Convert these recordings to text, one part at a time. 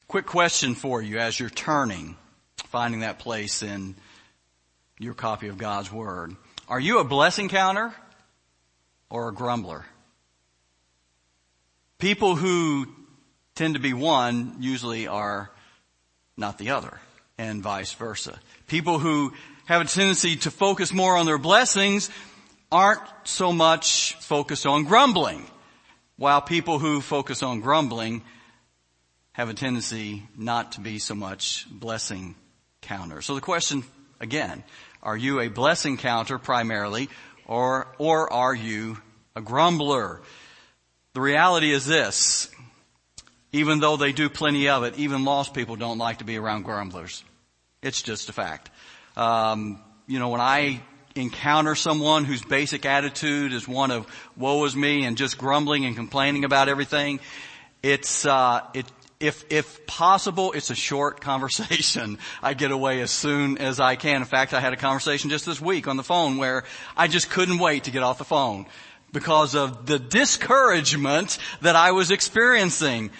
Quick question for you as you're turning, finding that place in your copy of God's Word. Are you a blessing counter or a grumbler? People who tend to be one usually are not the other, and vice versa. People who have a tendency to focus more on their blessings aren't so much focused on grumbling, while people who focus on grumbling have a tendency not to be so much blessing counters. So the question, again, are you a blessing counter primarily, or are you a grumbler? The reality is this: even though they do plenty of it, even lost people don't like to be around grumblers. It's just a fact. When I encounter someone whose basic attitude is one of woe is me and just grumbling and complaining about everything, if possible, it's a short conversation. I get away as soon as I can. In fact, I had a conversation just this week on the phone where I just couldn't wait to get off the phone because of the discouragement that I was experiencing.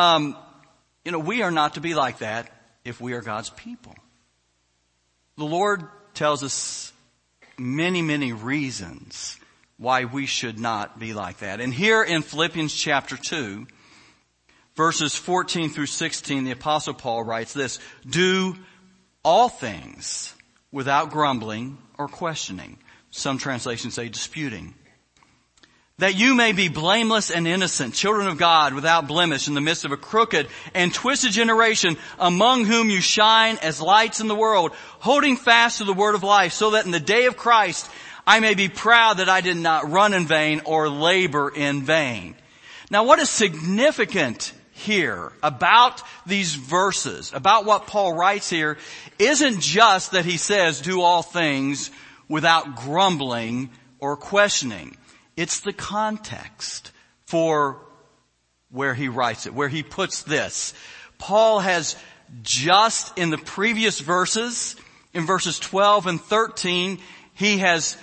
We are not to be like that if we are God's people. The Lord tells us many, many reasons why we should not be like that. And here in Philippians chapter 2, verses 14 through 16, the Apostle Paul writes this: do all things without grumbling or questioning. Some translations say disputing. That you may be blameless and innocent, children of God without blemish in the midst of a crooked and twisted generation, among whom you shine as lights in the world, holding fast to the word of life, so that in the day of Christ I may be proud that I did not run in vain or labor in vain. Now, what is significant here about these verses, about what Paul writes here, isn't just that he says do all things without grumbling or questioning. It's the context for where he writes it, where he puts this. Paul has just in the previous verses, in verses 12 and 13, he has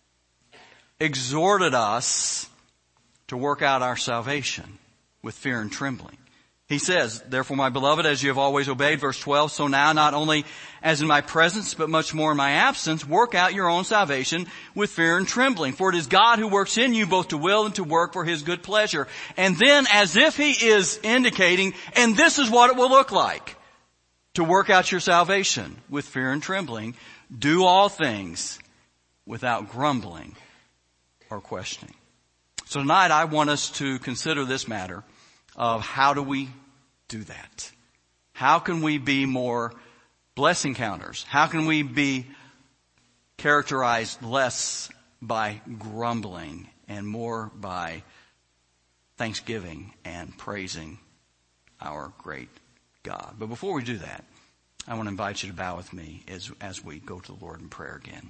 exhorted us to work out our salvation with fear and trembling. He says, therefore, my beloved, as you have always obeyed, verse 12, so now, not only as in my presence, but much more in my absence, work out your own salvation with fear and trembling. For it is God who works in you both to will and to work for his good pleasure. And then, as if he is indicating, and this is what it will look like to work out your salvation with fear and trembling, do all things without grumbling or questioning. So tonight I want us to consider this matter of how do we do that? How can we be more blessing counters? How can we be characterized less by grumbling and more by thanksgiving and praising our great God? But before we do that, I want to invite you to bow with me as we go to the Lord in prayer again.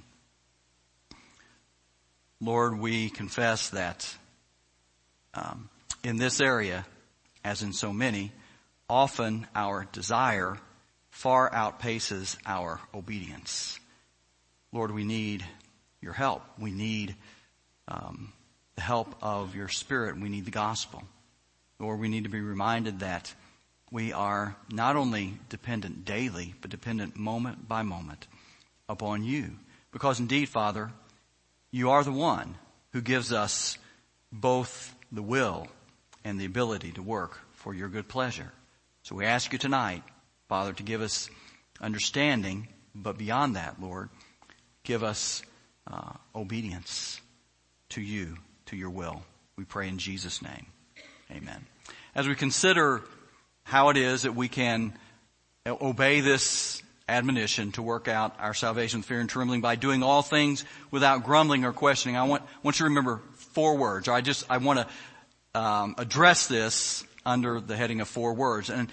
Lord, we confess that in this area, as in so many, often our desire far outpaces our obedience. Lord, we need your help. We need the help of your Spirit. We need the gospel. Lord, we need to be reminded that we are not only dependent daily, but dependent moment by moment upon you. Because indeed, Father, you are the one who gives us both the will and the ability to work for your good pleasure. So we ask you tonight, Father, to give us understanding, but beyond that, Lord, give us obedience to you, to your will. We pray in Jesus' name. Amen. As we consider how it is that we can obey this admonition to work out our salvation with fear and trembling by doing all things without grumbling or questioning, I want you to remember 4 words. I want to address this under the heading of 4 words. And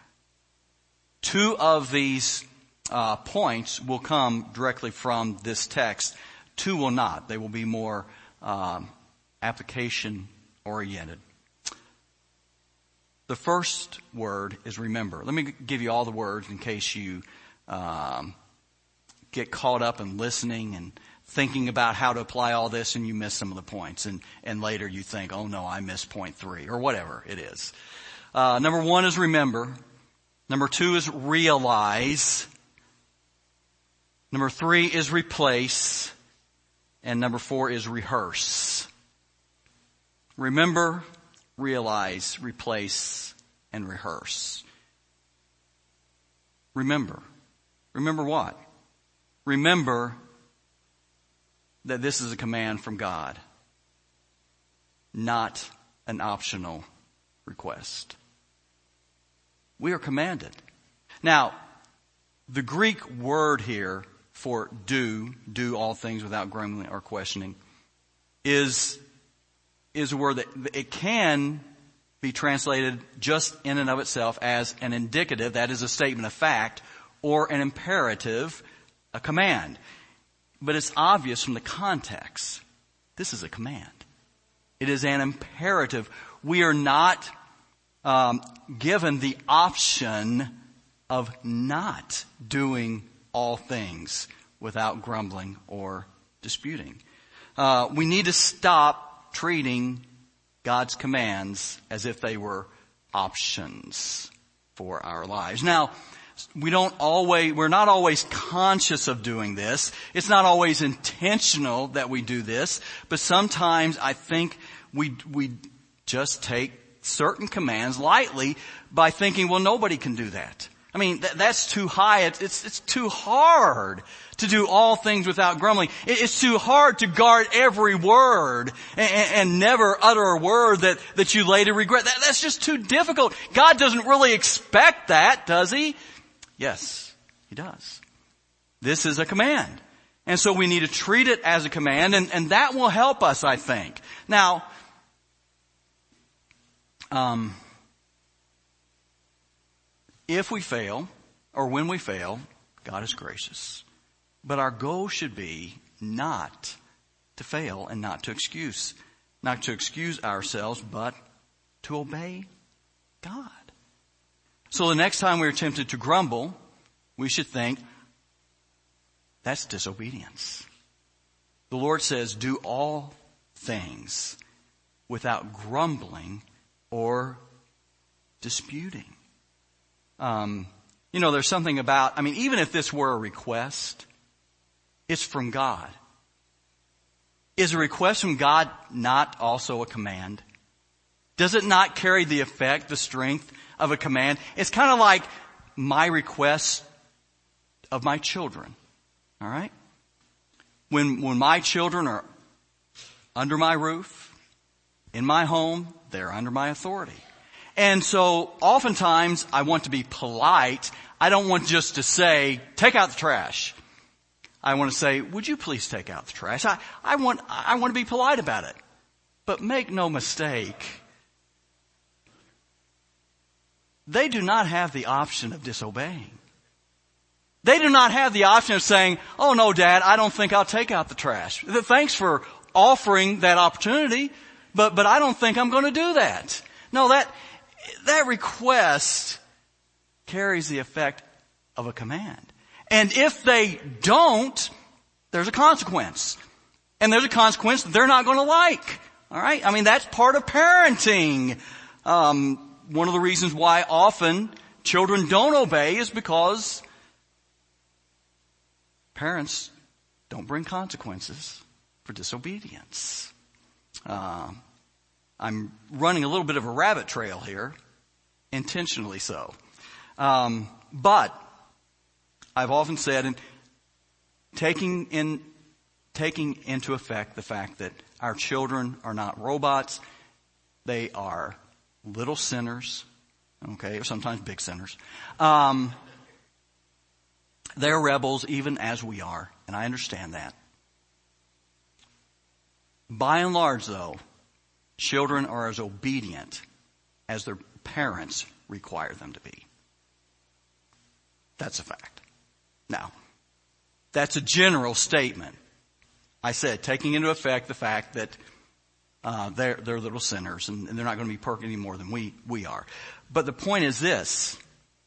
2 of these points will come directly from this text. 2 will not. They will be more application oriented. The first word is remember. Let me give you all the words in case you get caught up in listening and thinking about how to apply all this and you miss some of the points. And later you think, oh no, I missed point 3 or whatever it is. Number 1 is remember. Number 2 is realize. Number 3 is replace. And number 4 is rehearse. Remember, realize, replace, and rehearse. Remember. Remember what? Remember that this is a command from God, not an optional request. We are commanded. Now, the Greek word here for do all things without grumbling or questioning, is a word that it can be translated just in and of itself as an indicative, that is a statement of fact, or an imperative, a command. But it's obvious from the context, this is a command. It is an imperative. We are not given the option of not doing all things without grumbling or disputing. We need to stop treating God's commands as if they were options for our lives. Now, we're not always conscious of doing this. It's not always intentional that we do this, but sometimes I think we just take certain commands lightly by thinking, well, nobody can do that. I mean, that's too high. It's too hard to do all things without grumbling. It's too hard to guard every word and never utter a word that you later regret. That's just too difficult. God doesn't really expect that, does He? Yes, He does. This is a command. And so we need to treat it as a command, and that will help us, I think. Now, if we fail, or when we fail, God is gracious. But our goal should be not to fail and not to excuse ourselves, but to obey God. So the next time we're tempted to grumble, we should think, that's disobedience. The Lord says, do all things without grumbling or disputing. There's something about, even if this were a request, it's from God. Is a request from God not also a command? Does it not carry the effect, the strength of a command? It's kind of like my request of my children. All right? When my children are under my roof, in my home, they're under my authority. And so oftentimes I want to be polite. I don't want just to say, take out the trash. I want to say, would you please take out the trash? I want to be polite about it. But make no mistake, they do not have the option of disobeying. They do not have the option of saying, oh no, Dad, I don't think I'll take out the trash. Thanks for offering that opportunity, but I don't think I'm going to do that. No, that request carries the effect of a command. And if they don't, there's a consequence. And there's a consequence that they're not going to like. All right? That's part of parenting. One of the reasons why often children don't obey is because parents don't bring consequences for disobedience. I'm running a little bit of a rabbit trail here, intentionally so. But I've often said, and taking into effect the fact that our children are not robots, they are little sinners, okay, or sometimes big sinners. They're rebels even as we are, and I understand that. By and large, though, children are as obedient as their parents require them to be. That's a fact. Now, that's a general statement. I said, taking into effect the fact that they're little sinners and they're not going to be perfect any more than we are. But the point is this.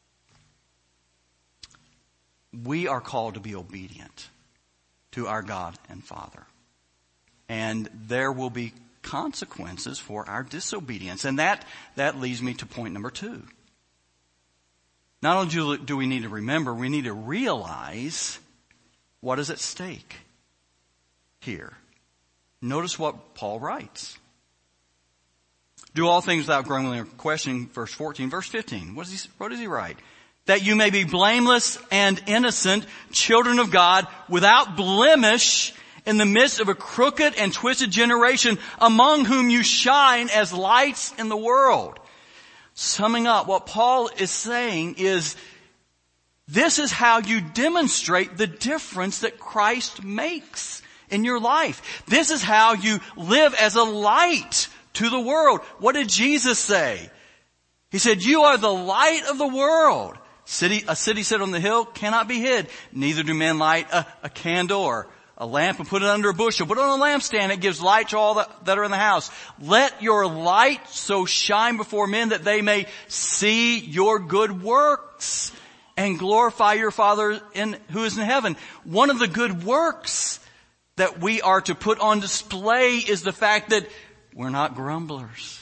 We are called to be obedient to our God and Father. And there will be consequences for our disobedience. And that leads me to point number 2. not only do we need to remember, we need to realize what is at stake here. Notice what Paul writes. Do all things without grumbling or questioning, verse 14. Verse 15, what does he write? That you may be blameless and innocent, children of God, without blemish, in the midst of a crooked and twisted generation, among whom you shine as lights in the world. Summing up, what Paul is saying is, this is how you demonstrate the difference that Christ makes in your life. This is how you live as a light to the world. What did Jesus say? He said, you are the light of the world. A city set on the hill cannot be hid. Neither do men light a candle or a lamp and put it under a bushel, but on a lampstand it gives light to all that are in the house. Let your light so shine before men that they may see your good works and glorify your Father who is in heaven. One of the good works that we are to put on display is the fact that we're not grumblers.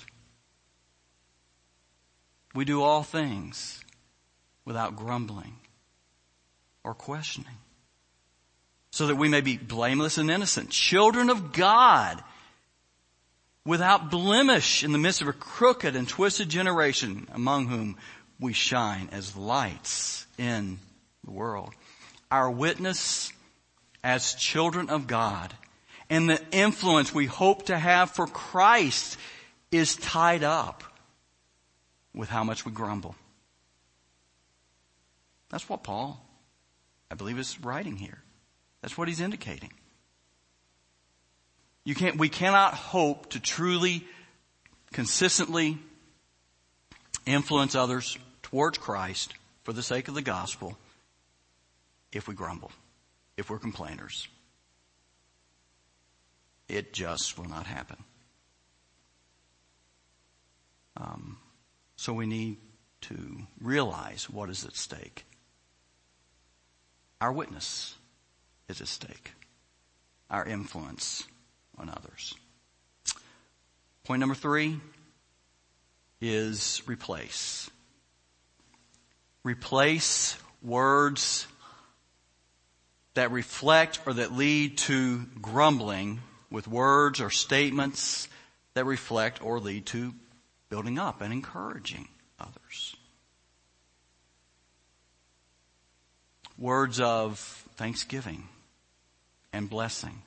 We do all things without grumbling or questioning, so that we may be blameless and innocent, children of God, without blemish in the midst of a crooked and twisted generation, among whom we shine as lights in the world. Our witness as children of God and the influence we hope to have for Christ is tied up with how much we grumble. That's what Paul, I believe, is writing here. That's what he's indicating. We cannot hope to truly, consistently influence others towards Christ for the sake of the gospel if we grumble, if we're complainers. It just will not happen. So we need to realize what is at stake. Our witness is at stake. Our influence on others. Point number 3 is replace. Replace words that reflect or that lead to grumbling with words or statements that reflect or lead to building up and encouraging others. Words of thanksgiving and blessing,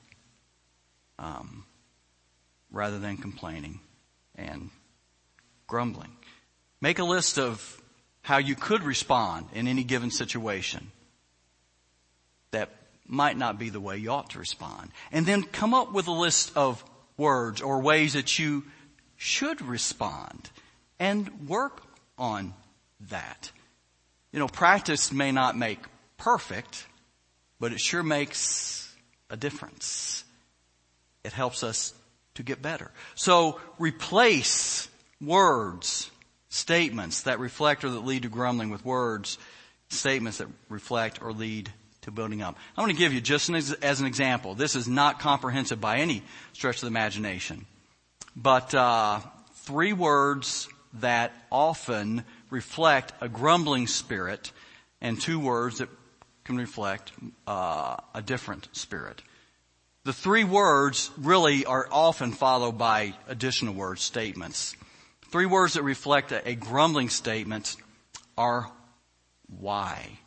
rather than complaining and grumbling. Make a list of how you could respond in any given situation that might not be the way you ought to respond. And then come up with a list of words or ways that you should respond and work on that. Practice may not make perfect, but it sure makes a difference. It helps us to get better. So replace words, statements that reflect or that lead to grumbling with words, statements that reflect or lead to building up. I want to give you just as an example. This is not comprehensive by any stretch of the imagination. But 3 words that often reflect a grumbling spirit and 2 words that can reflect a different spirit. The 3 words really are often followed by additional words, statements. 3 words that reflect a grumbling statement are why.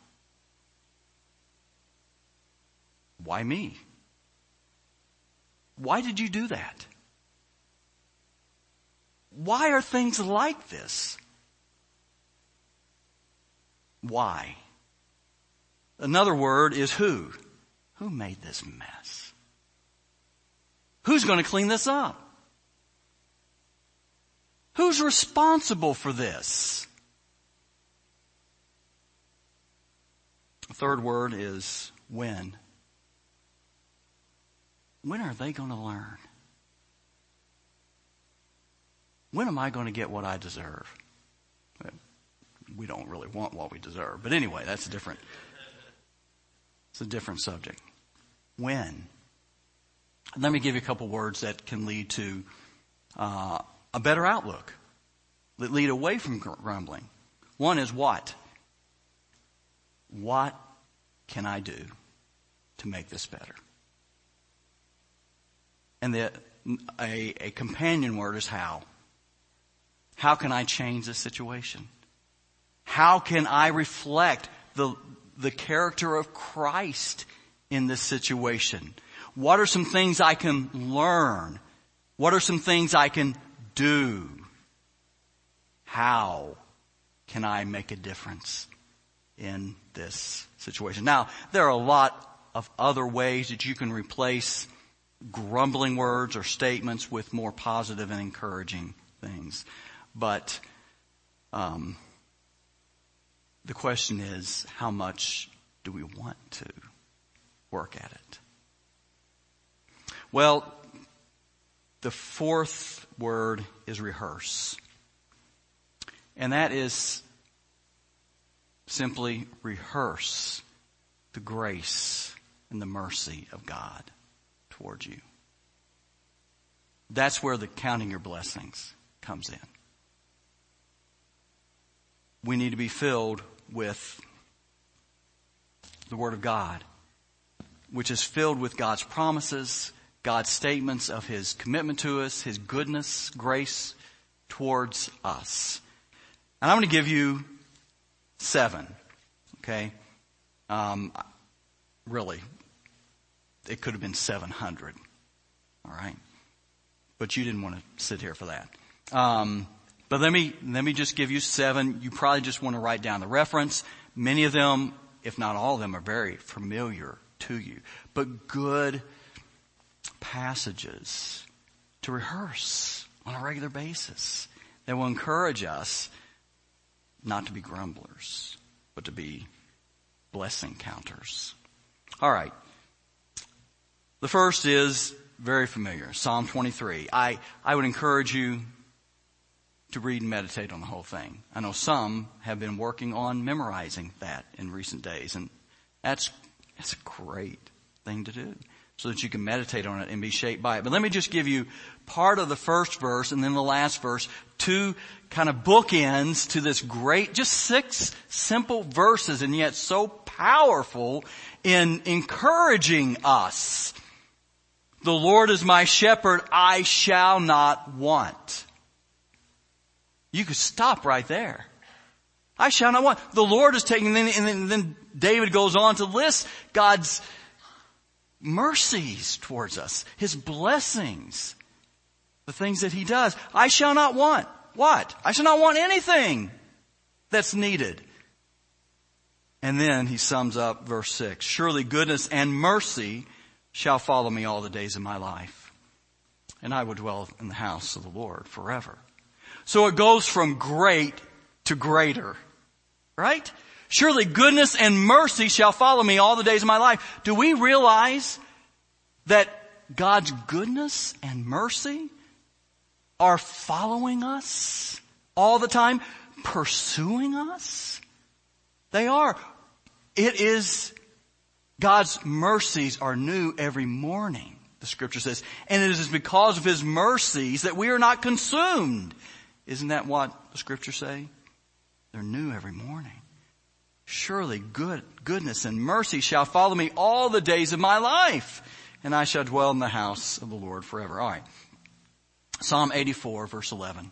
Why me? Why did you do that? Why are things like this? Why? Another word is who. Who made this mess? Who's going to clean this up? Who's responsible for this? The third word is when. When are they going to learn? When am I going to get what I deserve? We don't really want what we deserve. But anyway, it's a different subject. When? Let me give you a couple words that can lead to a better outlook, that lead away from grumbling. One is what? what can I do to make this better? And a companion word is how. How can I change this situation? How can I reflect the character of Christ in this situation? What are some things I can learn? What are some things I can do? How can I make a difference in this situation? Now, there are a lot of other ways that you can replace grumbling words or statements with more positive and encouraging things. But the question is, how much do we want to work at it? Well, the fourth word is rehearse. And that is simply rehearse the grace and the mercy of God towards you. That's where the counting your blessings comes in. We need to be filled with the Word of God, which is filled with God's promises, God's statements of His commitment to us, His goodness, grace towards us. And I'm going to give you 7, okay? Really, it could have been 700, all right? But you didn't want to sit here for that. But let me just give you 7. You probably just want to write down the reference. Many of them, if not all of them, are very familiar to you. But good passages to rehearse on a regular basis that will encourage us not to be grumblers, but to be blessing counters. All right. The first is very familiar, Psalm 23. I would encourage you to read and meditate on the whole thing. I know some have been working on memorizing that in recent days, and that's a great thing to do so that you can meditate on it and be shaped by it. But let me just give you part of the first verse and then the last verse, 2 kind of bookends to this great, just 6 simple verses, and yet so powerful in encouraging us. The Lord is my shepherd, I shall not want. You could stop right there. I shall not want. The Lord is taking, and then David goes on to list God's mercies towards us, His blessings, the things that He does. I shall not want. What? I shall not want anything that's needed. And then he sums up verse 6. Surely goodness and mercy shall follow me all the days of my life, and I will dwell in the house of the Lord forever. So it goes from great to greater, right? Surely goodness and mercy shall follow me all the days of my life. Do we realize that God's goodness and mercy are following us all the time, pursuing us? They are. It is, God's mercies are new every morning, the scripture says. And it is because of His mercies that we are not consumed. Isn't that what the scriptures say? They're new every morning. Surely goodness and mercy shall follow me all the days of my life, and I shall dwell in the house of the Lord forever. All right. Psalm 84, verse 11.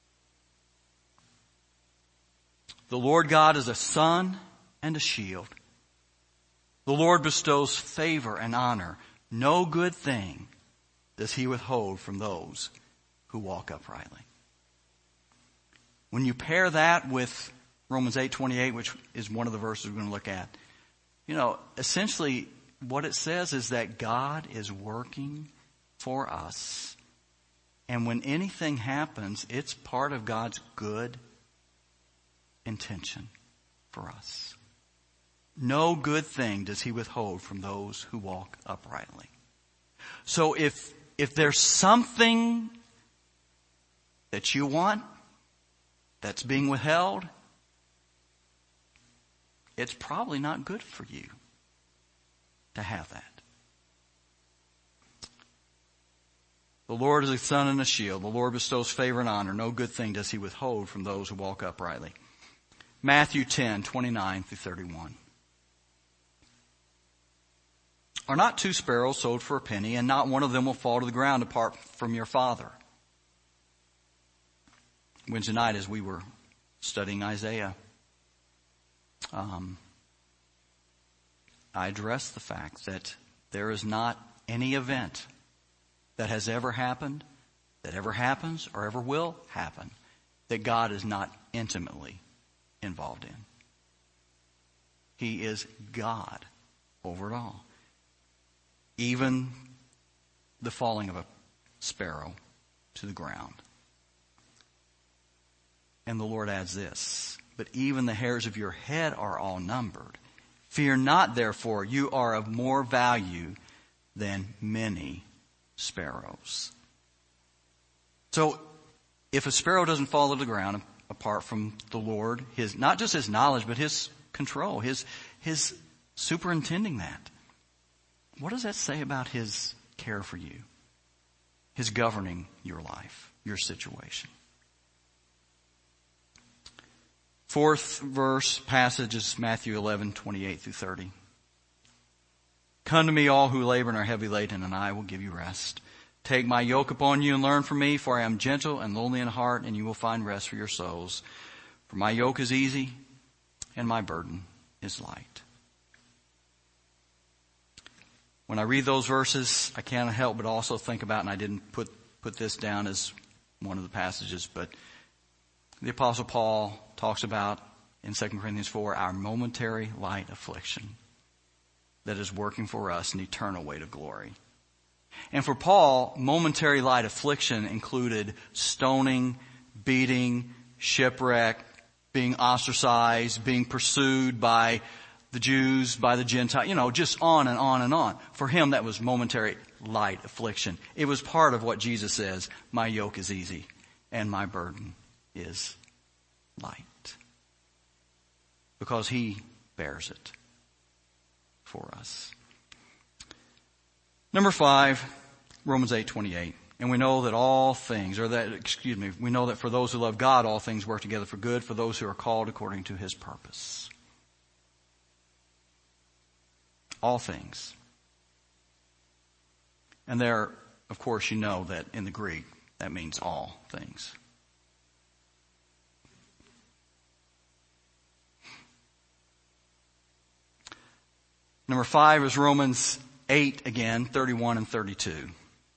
The Lord God is a sun and a shield. The Lord bestows favor and honor. No good thing does He withhold from those who walk uprightly. When you pair that with Romans 8:28, which is one of the verses we're going to look at, essentially what it says is that God is working for us. And when anything happens, it's part of God's good intention for us. No good thing does He withhold from those who walk uprightly. So if there's something that you want that's being withheld, it's probably not good for you to have that. The Lord is a sun and a shield. The Lord bestows favor and honor. No good thing does He withhold from those who walk uprightly. Matthew 10:29 through 31. Are not 2 sparrows sold for a penny, and not one of them will fall to the ground apart from your Father? Wednesday night, as we were studying Isaiah, I addressed the fact that there is not any event that has ever happened, that ever happens, or ever will happen that God is not intimately involved in. He is God over it all. Even the falling of a sparrow to the ground. And the Lord adds this, but even the hairs of your head are all numbered. Fear not, therefore, you are of more value than many sparrows. So, if a sparrow doesn't fall to the ground apart from the Lord, not just His knowledge, but His control, His superintending that, what does that say about His care for you? His governing your life, your situation. Fourth verse passage is Matthew 11:28 through 30. Come to me, all who labor and are heavy laden, and I will give you rest. Take my yoke upon you and learn from me, for I am gentle and lowly in heart, and you will find rest for your souls. For my yoke is easy, and my burden is light. When I read those verses, I can't help but also think about, and I didn't put this down as one of the passages, but the Apostle Paul talks about in 2 Corinthians 4, our momentary light affliction that is working for us an eternal weight of glory. And for Paul, momentary light affliction included stoning, beating, shipwreck, being ostracized, being pursued by the Jews, by the Gentiles, just on and on and on. For him, that was momentary light affliction. It was part of what Jesus says, my yoke is easy and my burden is light. Because He bears it for us. Number 5, Romans 8:28. And we know that we know that for those who love God, all things work together for good, for those who are called according to His purpose. All things. And there, of course, you know that in the Greek, that means all things. Number 5 is Romans 8 again, 31 and 32.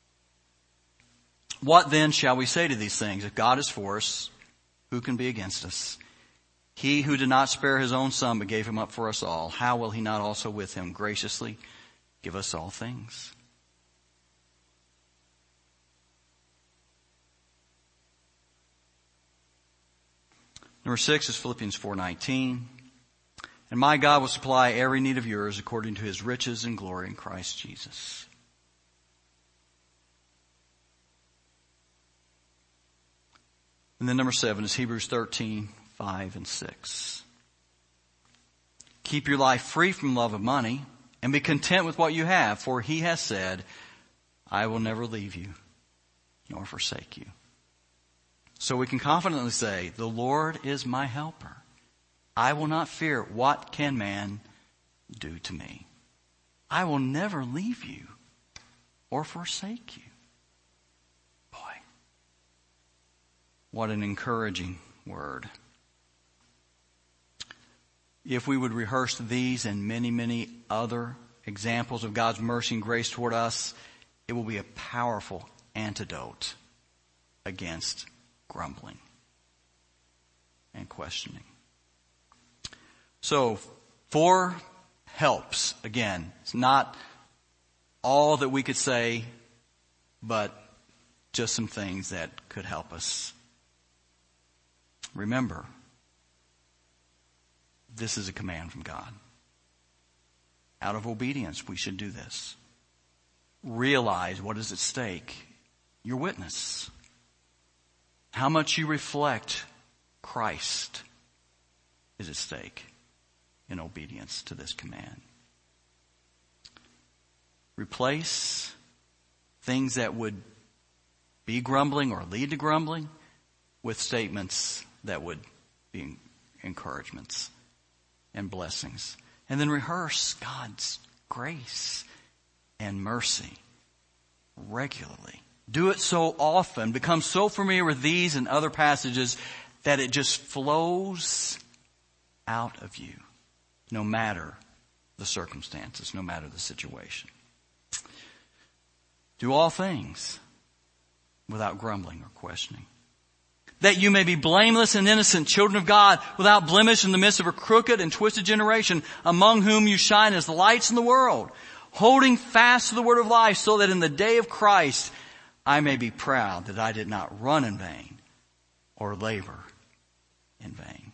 What then shall we say to these things? If God is for us, who can be against us? He who did not spare His own Son, but gave Him up for us all, how will He not also with Him graciously give us all things? Number 6 is Philippians 4:19. And my God will supply every need of yours according to His riches and glory in Christ Jesus. And then number 7 is Hebrews 13:5 and 6. Keep your life free from love of money and be content with what you have, for He has said, I will never leave you nor forsake you. So we can confidently say, the Lord is my helper. I will not fear. What can man do to me? I will never leave you or forsake you. Boy, what an encouraging word. If we would rehearse these and many, many other examples of God's mercy and grace toward us, it will be a powerful antidote against grumbling and questioning. So, 4 helps. Again, it's not all that we could say, but just some things that could help us. Remember, this is a command from God. Out of obedience, we should do this. Realize what is at stake. Your witness. How much you reflect Christ is at stake in obedience to this command. Replace things that would be grumbling or lead to grumbling with statements that would be encouragements and blessings. And then rehearse God's grace and mercy regularly. Do it so often, become so familiar with these and other passages that it just flows out of you, no matter the circumstances, no matter the situation. Do all things without grumbling or questioning, that you may be blameless and innocent, children of God, without blemish in the midst of a crooked and twisted generation, among whom you shine as lights in the world, holding fast to the word of life, so that in the day of Christ I may be proud that I did not run in vain or labor in vain.